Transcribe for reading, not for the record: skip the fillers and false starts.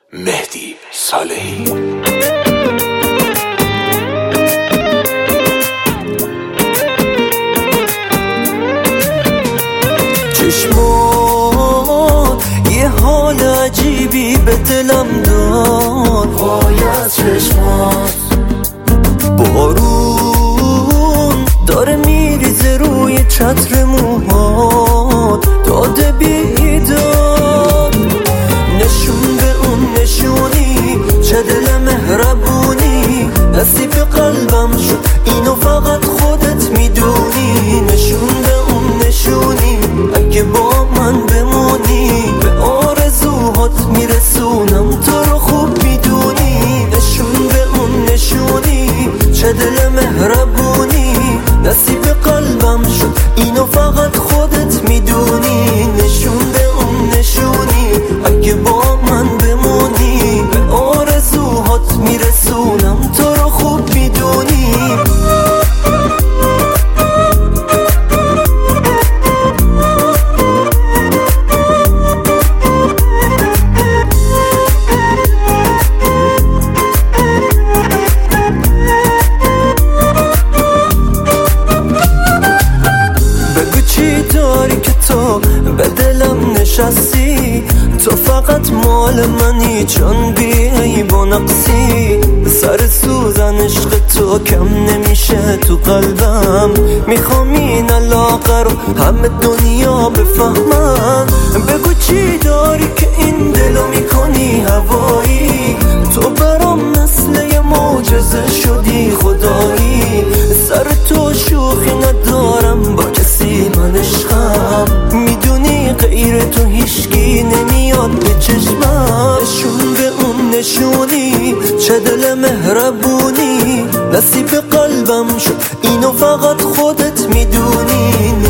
مهدی صالحی. چشمات یه حال عجیبی به دلم داد، وای از چشمات بارون داره میریزه روی چتر موهات، داده بیداد نشون به اون نشونی، چه دل مهربونی نصیب قلبم شد، اینو فقط خودت میدونی. نشون به اون نشونی، اگه با من بمونی به آرزوهات میرسونم، تو رو خوب میدونی. نشون به اون نشونی، چه دل مهربونی نصیب قلبم شد، اینو فقط خودت میدونی. نشون به اون نشونی، اگه با من بمونی به آرزوهات میرسونم، تو رو خوب میدونی. داری که تو به دلم نشستی، تو فقط مال منی چون بیعیب و نقصی. سر سوزن عشق تو کم نمیشه تو قلبم، میخوام این علاقه رو همه دنیا بفهمن. بگو چی داری که این دلو میکنی هوایی، تو برام مثل یه معجزه شدی خدایی. سر تو شوخی ندارم با کسی، من عشقم میدونی غیر تو هیچکی نمیاد به چشمم. نشون به اون نشونی، چه دل مهربونی نصیب قلبم شد، اینو فقط خودت میدونی.